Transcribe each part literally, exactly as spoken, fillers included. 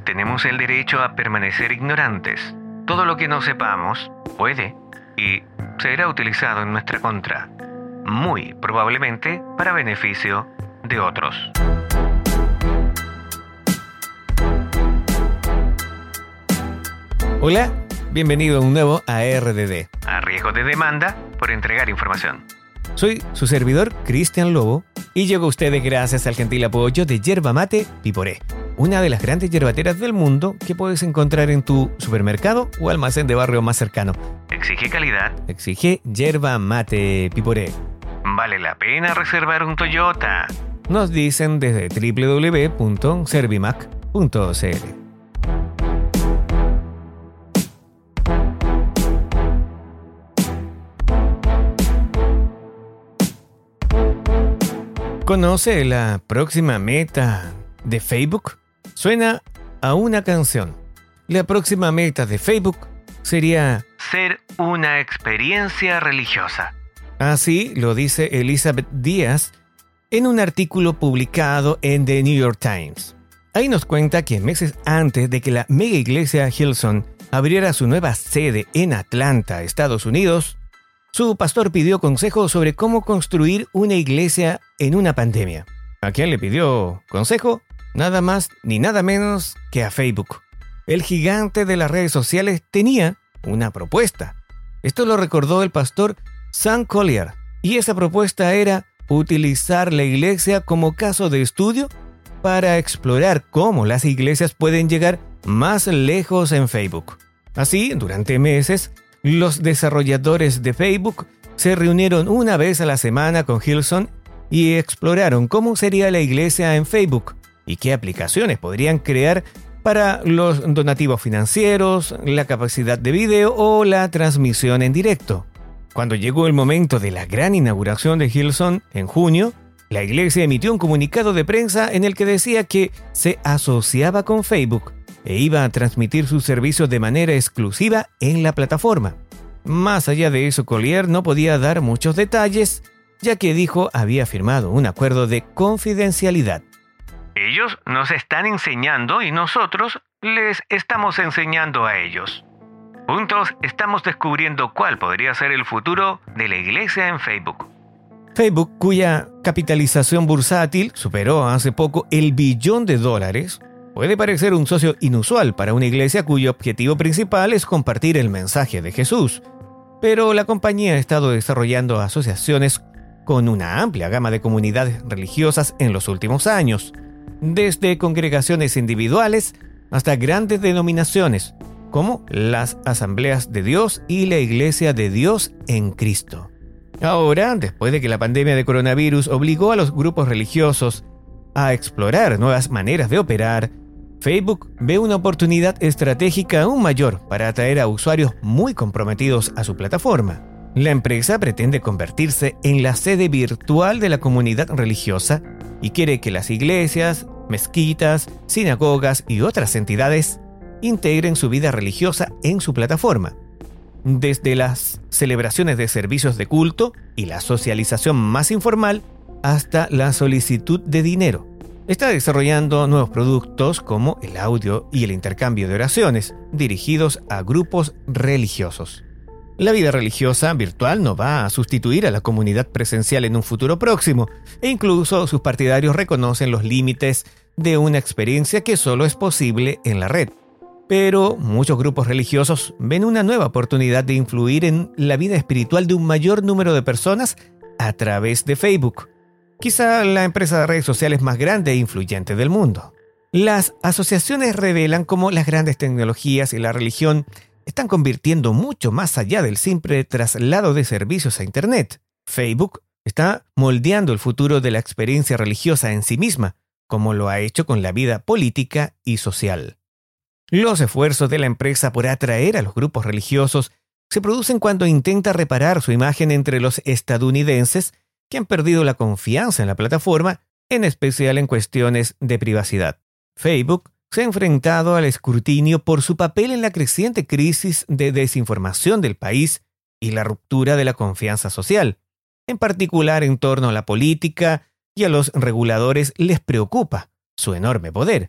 tenemos el derecho a permanecer ignorantes. Todo lo que no sepamos puede y será utilizado en nuestra contra, muy probablemente para beneficio de otros. Hola, bienvenido a un nuevo A R D D. A riesgo de demanda por entregar información. Soy su servidor, Cristian Lobo, y llego a ustedes gracias al gentil apoyo de Yerba Mate Piporé, una de las grandes yerbateras del mundo que puedes encontrar en tu supermercado o almacén de barrio más cercano. Exige calidad. Exige Yerba Mate Piporé. Vale la pena reservar un Toyota. Nos dicen desde doble u doble u doble u punto servimac punto c l. ¿Conoce la próxima meta de Facebook? Suena a una canción. La próxima meta de Facebook sería ser una experiencia religiosa. Así lo dice Elizabeth Díaz en un artículo publicado en The New York Times. Ahí nos cuenta que meses antes de que la mega iglesia Hillsong abriera su nueva sede en Atlanta, Estados Unidos, su pastor pidió consejo sobre cómo construir una iglesia en una pandemia. ¿A quién le pidió consejo? Nada más ni nada menos que a Facebook. El gigante de las redes sociales tenía una propuesta. Esto lo recordó el pastor Sam Collier, y esa propuesta era utilizar la iglesia como caso de estudio para explorar cómo las iglesias pueden llegar más lejos en Facebook. Así, durante meses, los desarrolladores de Facebook se reunieron una vez a la semana con Hillsong y exploraron cómo sería la iglesia en Facebook y qué aplicaciones podrían crear para los donativos financieros, la capacidad de video o la transmisión en directo. Cuando llegó el momento de la gran inauguración de Hillsong en junio, la iglesia emitió un comunicado de prensa en el que decía que se asociaba con Facebook e iba a transmitir sus servicios de manera exclusiva en la plataforma. Más allá de eso, Collier no podía dar muchos detalles, ya que dijo había firmado un acuerdo de confidencialidad. Ellos nos están enseñando y nosotros les estamos enseñando a ellos. Juntos estamos descubriendo cuál podría ser el futuro de la iglesia en Facebook. Facebook, cuya capitalización bursátil superó hace poco el billón de dólares, puede parecer un socio inusual para una iglesia cuyo objetivo principal es compartir el mensaje de Jesús. Pero la compañía ha estado desarrollando asociaciones con una amplia gama de comunidades religiosas en los últimos años, desde congregaciones individuales hasta grandes denominaciones, como las Asambleas de Dios y la Iglesia de Dios en Cristo. Ahora, después de que la pandemia de coronavirus obligó a los grupos religiosos a explorar nuevas maneras de operar, Facebook ve una oportunidad estratégica aún mayor para atraer a usuarios muy comprometidos a su plataforma. La empresa pretende convertirse en la sede virtual de la comunidad religiosa y quiere que las iglesias, mezquitas, sinagogas y otras entidades integren su vida religiosa en su plataforma. Desde las celebraciones de servicios de culto y la socialización más informal hasta la solicitud de dinero. Está desarrollando nuevos productos como el audio y el intercambio de oraciones dirigidos a grupos religiosos. La vida religiosa virtual no va a sustituir a la comunidad presencial en un futuro próximo, e incluso sus partidarios reconocen los límites de una experiencia que solo es posible en la red. Pero muchos grupos religiosos ven una nueva oportunidad de influir en la vida espiritual de un mayor número de personas a través de Facebook, quizá la empresa de redes sociales más grande e influyente del mundo. Las asociaciones revelan cómo las grandes tecnologías y la religión están convirtiendo mucho más allá del simple traslado de servicios a Internet. Facebook está moldeando el futuro de la experiencia religiosa en sí misma, como lo ha hecho con la vida política y social. Los esfuerzos de la empresa por atraer a los grupos religiosos se producen cuando intenta reparar su imagen entre los estadounidenses que han perdido la confianza en la plataforma, en especial en cuestiones de privacidad. Facebook se ha enfrentado al escrutinio por su papel en la creciente crisis de desinformación del país y la ruptura de la confianza social. En particular, en torno a la política y a los reguladores les preocupa su enorme poder.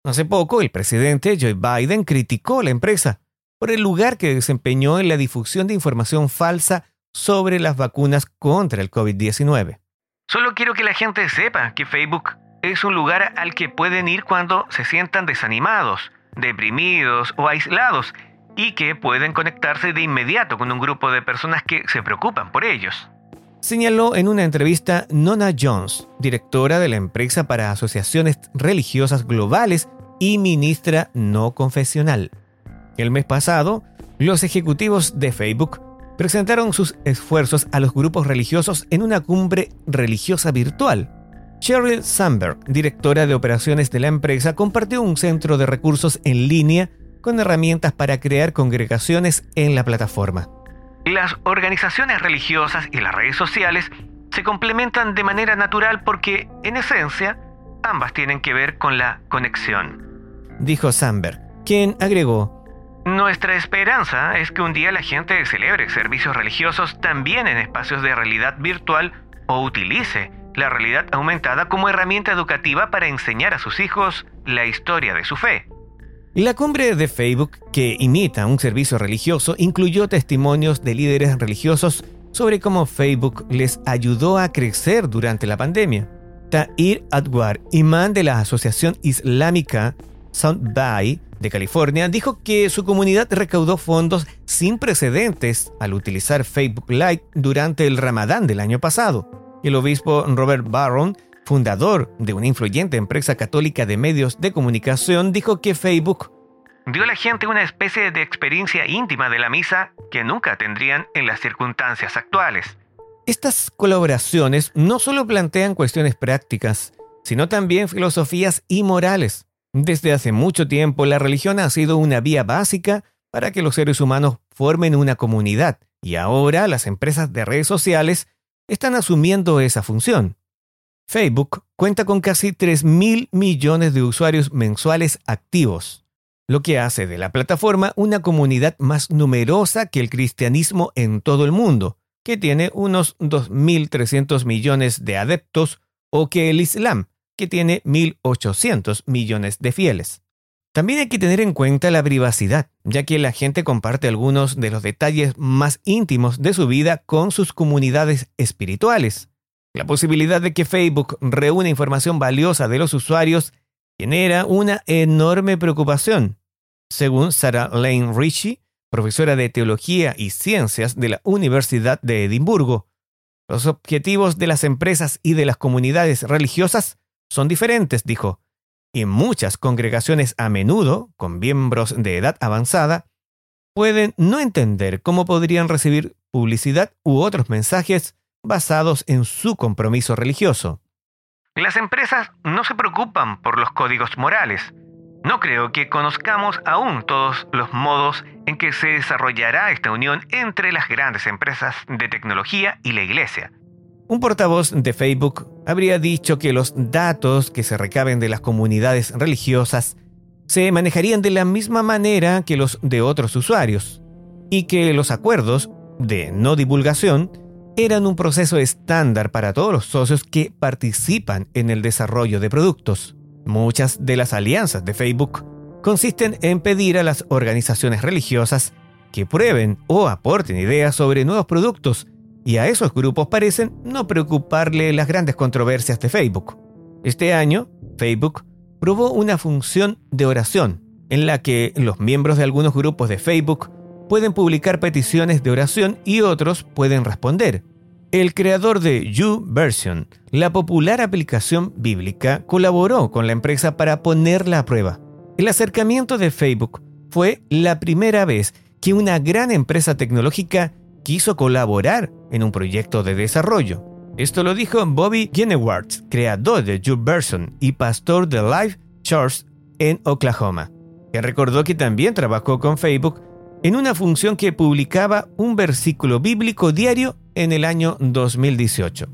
Hace poco, el presidente Joe Biden criticó a la empresa por el lugar que desempeñó en la difusión de información falsa sobre las vacunas contra el COVID diecinueve. Solo quiero que la gente sepa que Facebook es un lugar al que pueden ir cuando se sientan desanimados, deprimidos o aislados, y que pueden conectarse de inmediato con un grupo de personas que se preocupan por ellos. Señaló en una entrevista Nona Jones, directora de la empresa para asociaciones religiosas globales y ministra no confesional. El mes pasado, los ejecutivos de Facebook presentaron sus esfuerzos a los grupos religiosos en una cumbre religiosa virtual. Sheryl Sandberg, directora de operaciones de la empresa, compartió un centro de recursos en línea con herramientas para crear congregaciones en la plataforma. Las organizaciones religiosas y las redes sociales se complementan de manera natural porque, en esencia, ambas tienen que ver con la conexión, dijo Sandberg, quien agregó: nuestra esperanza es que un día la gente celebre servicios religiosos también en espacios de realidad virtual o utilice la realidad aumentada como herramienta educativa para enseñar a sus hijos la historia de su fe. La cumbre de Facebook, que imita un servicio religioso, incluyó testimonios de líderes religiosos sobre cómo Facebook les ayudó a crecer durante la pandemia. Tahir Adwar, imán de la Asociación Islámica South Bay de California, dijo que su comunidad recaudó fondos sin precedentes al utilizar Facebook Live durante el Ramadán del año pasado. El obispo Robert Barron, fundador de una influyente empresa católica de medios de comunicación, dijo que Facebook dio a la gente una especie de experiencia íntima de la misa que nunca tendrían en las circunstancias actuales. Estas colaboraciones no solo plantean cuestiones prácticas, sino también filosofías y morales. Desde hace mucho tiempo, la religión ha sido una vía básica para que los seres humanos formen una comunidad, y ahora las empresas de redes sociales están asumiendo esa función. Facebook cuenta con casi tres mil millones de usuarios mensuales activos, lo que hace de la plataforma una comunidad más numerosa que el cristianismo en todo el mundo, que tiene unos dos mil trescientos millones de adeptos, o que el Islam, que tiene mil ochocientos millones de fieles. También hay que tener en cuenta la privacidad, ya que la gente comparte algunos de los detalles más íntimos de su vida con sus comunidades espirituales. La posibilidad de que Facebook reúna información valiosa de los usuarios genera una enorme preocupación. Según Sarah Lane Ritchie, profesora de Teología y Ciencias de la Universidad de Edimburgo, los objetivos de las empresas y de las comunidades religiosas son diferentes, dijo, y muchas congregaciones, a menudo con miembros de edad avanzada, pueden no entender cómo podrían recibir publicidad u otros mensajes basados en su compromiso religioso. Las empresas no se preocupan por los códigos morales. No creo que conozcamos aún todos los modos en que se desarrollará esta unión entre las grandes empresas de tecnología y la Iglesia. Un portavoz de Facebook habría dicho que los datos que se recaben de las comunidades religiosas se manejarían de la misma manera que los de otros usuarios, y que los acuerdos de no divulgación eran un proceso estándar para todos los socios que participan en el desarrollo de productos. Muchas de las alianzas de Facebook consisten en pedir a las organizaciones religiosas que prueben o aporten ideas sobre nuevos productos, y a esos grupos parecen no preocuparle las grandes controversias de Facebook. Este año, Facebook probó una función de oración en la que los miembros de algunos grupos de Facebook pueden publicar peticiones de oración y otros pueden responder. El creador de YouVersion, la popular aplicación bíblica, colaboró con la empresa para ponerla a prueba. El acercamiento de Facebook fue la primera vez que una gran empresa tecnológica quiso colaborar en un proyecto de desarrollo. Esto lo dijo Bobby Genewarts, creador de YouVersion y pastor de Life Church en Oklahoma, que recordó que también trabajó con Facebook en una función que publicaba un versículo bíblico diario en el año dos mil dieciocho.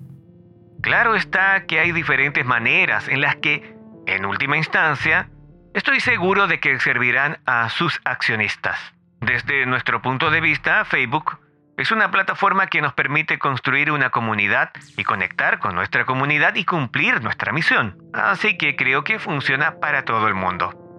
Claro está que hay diferentes maneras en las que, en última instancia, estoy seguro de que servirán a sus accionistas. Desde nuestro punto de vista, Facebook es una plataforma que nos permite construir una comunidad y conectar con nuestra comunidad y cumplir nuestra misión. Así que creo que funciona para todo el mundo.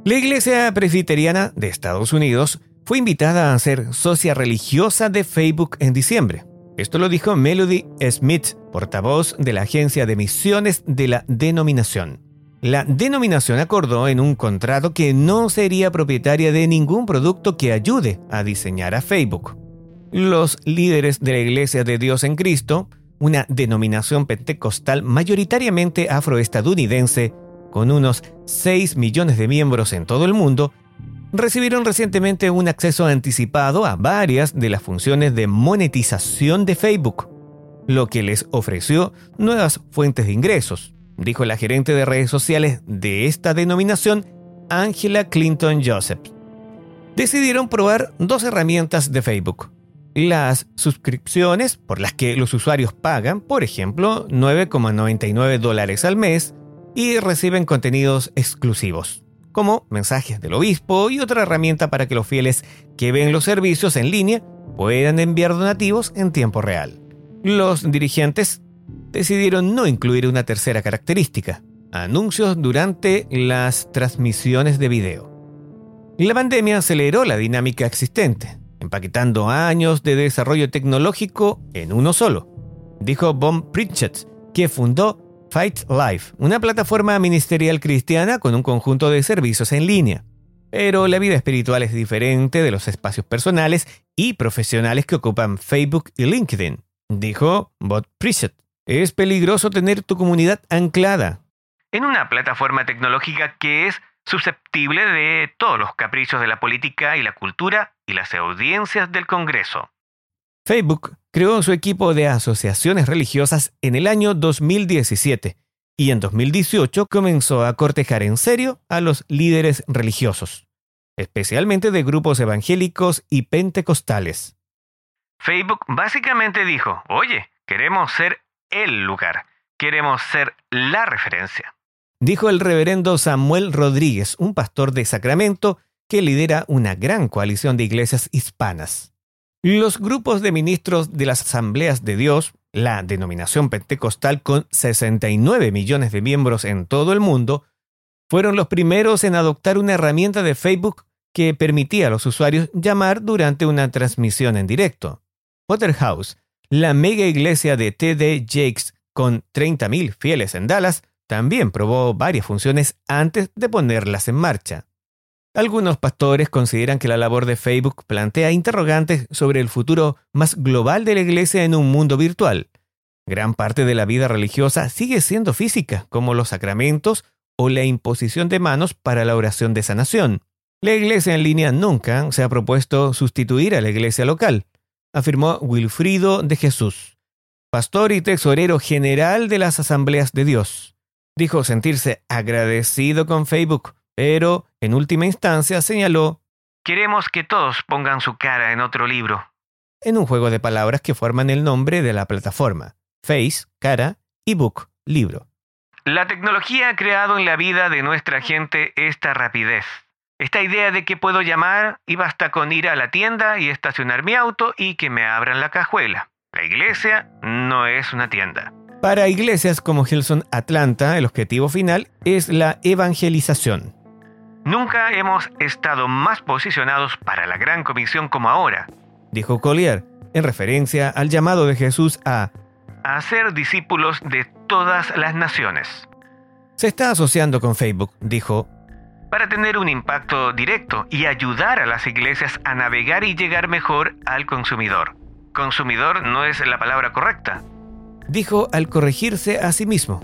La Iglesia Presbiteriana de Estados Unidos fue invitada a ser socia religiosa de Facebook en diciembre. Esto lo dijo Melody Smith, portavoz de la agencia de misiones de la denominación. La denominación acordó en un contrato que no sería propietaria de ningún producto que ayude a diseñar a Facebook. Los líderes de la Iglesia de Dios en Cristo, una denominación pentecostal mayoritariamente afroestadounidense, con unos seis millones de miembros en todo el mundo, recibieron recientemente un acceso anticipado a varias de las funciones de monetización de Facebook, lo que les ofreció nuevas fuentes de ingresos, dijo la gerente de redes sociales de esta denominación, Angela Clinton Joseph. Decidieron probar dos herramientas de Facebook. Las suscripciones, por las que los usuarios pagan, por ejemplo, nueve coma noventa y nueve dólares al mes, y reciben contenidos exclusivos, como mensajes del obispo y otra herramienta para que los fieles que ven los servicios en línea puedan enviar donativos en tiempo real. Los dirigentes decidieron no incluir una tercera característica: anuncios durante las transmisiones de video. La pandemia aceleró la dinámica existente, empaquetando años de desarrollo tecnológico en uno solo, dijo Bob Pritchett, que fundó Fight Life, una plataforma ministerial cristiana con un conjunto de servicios en línea. Pero la vida espiritual es diferente de los espacios personales y profesionales que ocupan Facebook y LinkedIn, dijo Bob Pritchett. Es peligroso tener tu comunidad anclada en una plataforma tecnológica que es susceptible de todos los caprichos de la política y la cultura y las audiencias del Congreso. Facebook creó su equipo de asociaciones religiosas en el año dos mil diecisiete y en dos mil dieciocho comenzó a cortejar en serio a los líderes religiosos, especialmente de grupos evangélicos y pentecostales. Facebook básicamente dijo: oye, queremos ser el lugar, queremos ser la referencia, dijo el reverendo Samuel Rodríguez, un pastor de Sacramento que lidera una gran coalición de iglesias hispanas. Los grupos de ministros de las Asambleas de Dios, la denominación pentecostal con sesenta y nueve millones de miembros en todo el mundo, fueron los primeros en adoptar una herramienta de Facebook que permitía a los usuarios llamar durante una transmisión en directo. Potterhouse, la mega iglesia de T D Jakes con treinta mil fieles en Dallas, también probó varias funciones antes de ponerlas en marcha. Algunos pastores consideran que la labor de Facebook plantea interrogantes sobre el futuro más global de la iglesia en un mundo virtual. Gran parte de la vida religiosa sigue siendo física, como los sacramentos o la imposición de manos para la oración de sanación. La iglesia en línea nunca se ha propuesto sustituir a la iglesia local, afirmó Wilfrido de Jesús, pastor y tesorero general de las Asambleas de Dios. Dijo sentirse agradecido con Facebook, pero en última instancia señaló: queremos que todos pongan su cara en otro libro. En un juego de palabras que forman el nombre de la plataforma: Face, cara, y Book, libro. La tecnología ha creado en la vida de nuestra gente esta rapidez. Esta idea de que puedo llamar y basta con ir a la tienda y estacionar mi auto y que me abran la cajuela. La iglesia no es una tienda. Para iglesias como Hillsong Atlanta, el objetivo final es la evangelización. Nunca hemos estado más posicionados para la gran comisión como ahora, dijo Collier, en referencia al llamado de Jesús a a ser discípulos de todas las naciones. Se está asociando con Facebook, dijo, para tener un impacto directo y ayudar a las iglesias a navegar y llegar mejor al consumidor. Consumidor no es la palabra correcta, dijo al corregirse a sí mismo.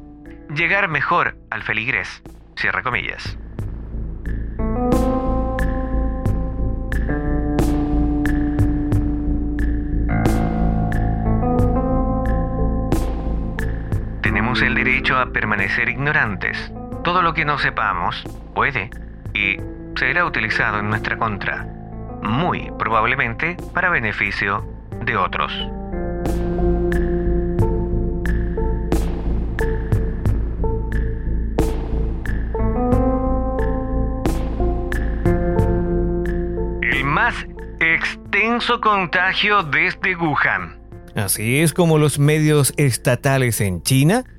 Llegar mejor al feligrés, cierra comillas. Tenemos el derecho a permanecer ignorantes. Todo lo que no sepamos puede y será utilizado en nuestra contra, muy probablemente para beneficio de otros. El más extenso contagio desde Wuhan. Así es como los medios estatales en China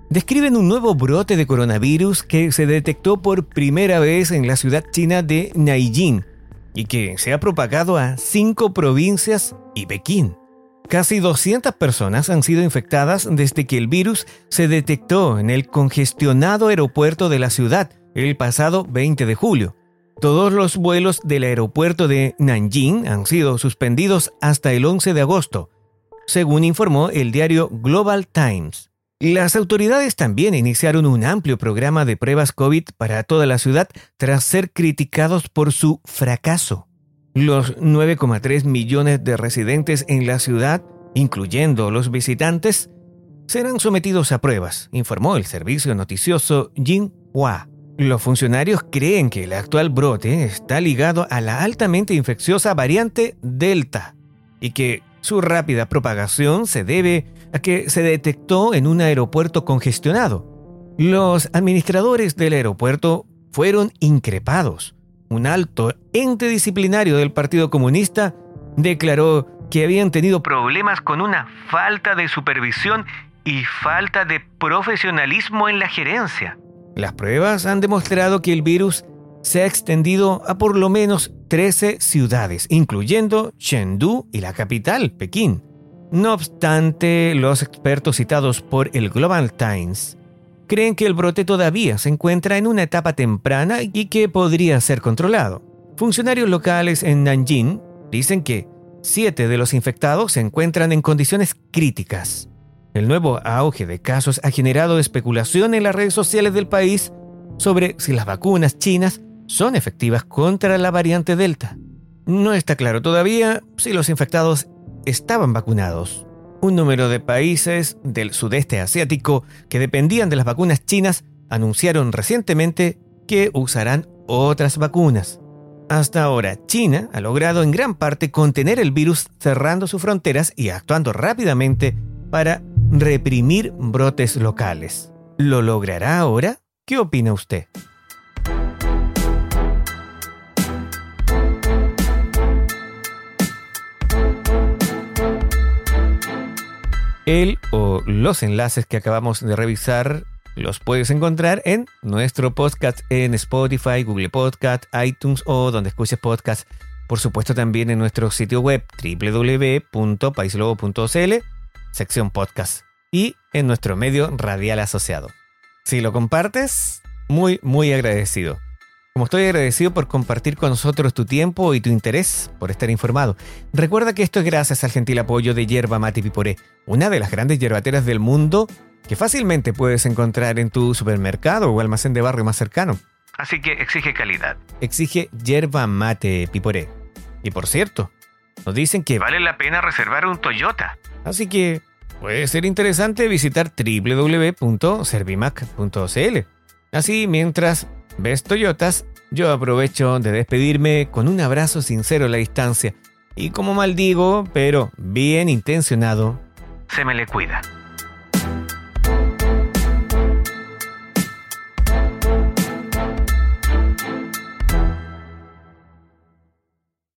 describen un nuevo brote de coronavirus que se detectó por primera vez en la ciudad china de Nanjing y que se ha propagado a cinco provincias y Pekín. Casi doscientas personas han sido infectadas desde que el virus se detectó en el congestionado aeropuerto de la ciudad el pasado veinte de julio. Todos los vuelos del aeropuerto de Nanjing han sido suspendidos hasta el once de agosto, según informó el diario Global Times. Las autoridades también iniciaron un amplio programa de pruebas COVID para toda la ciudad tras ser criticados por su fracaso. Los nueve coma tres millones de residentes en la ciudad, incluyendo los visitantes, serán sometidos a pruebas, informó el servicio noticioso Xinhua. Los funcionarios creen que el actual brote está ligado a la altamente infecciosa variante Delta y que su rápida propagación se debe a que se detectó en un aeropuerto congestionado. Los administradores del aeropuerto fueron increpados. Un alto ente disciplinario del Partido Comunista declaró que habían tenido problemas con una falta de supervisión y falta de profesionalismo en la gerencia. Las pruebas han demostrado que el virus se ha extendido a por lo menos trece ciudades, incluyendo Chengdu y la capital, Pekín. No obstante, los expertos citados por el Global Times creen que el brote todavía se encuentra en una etapa temprana y que podría ser controlado. Funcionarios locales en Nanjing dicen que siete de los infectados se encuentran en condiciones críticas. El nuevo auge de casos ha generado especulación en las redes sociales del país sobre si las vacunas chinas son efectivas contra la variante Delta. No está claro todavía si los infectados estaban vacunados. Un número de países del sudeste asiático que dependían de las vacunas chinas anunciaron recientemente que usarán otras vacunas. Hasta ahora, China ha logrado en gran parte contener el virus cerrando sus fronteras y actuando rápidamente para reprimir brotes locales. ¿Lo logrará ahora? ¿Qué opina usted? El o los enlaces que acabamos de revisar los puedes encontrar en nuestro podcast en Spotify, Google Podcast, iTunes o donde escuches podcast. Por supuesto también en nuestro sitio web doble u doble u doble u punto paislobo punto c l, sección podcast, y en nuestro medio radial asociado. Si lo compartes, muy muy agradecido. Como estoy agradecido por compartir con nosotros tu tiempo y tu interés por estar informado. Recuerda que esto es gracias al gentil apoyo de Yerba Mate Piporé, una de las grandes yerbateras del mundo que fácilmente puedes encontrar en tu supermercado o almacén de barrio más cercano. Así que exige calidad. Exige Yerba Mate Piporé. Y por cierto, nos dicen que vale la pena reservar un Toyota. Así que puede ser interesante visitar doble u doble u doble u punto servimac punto c l. Así, mientras ves Toyotas, yo aprovecho de despedirme con un abrazo sincero a la distancia. Y como maldigo, pero bien intencionado, se me le cuida.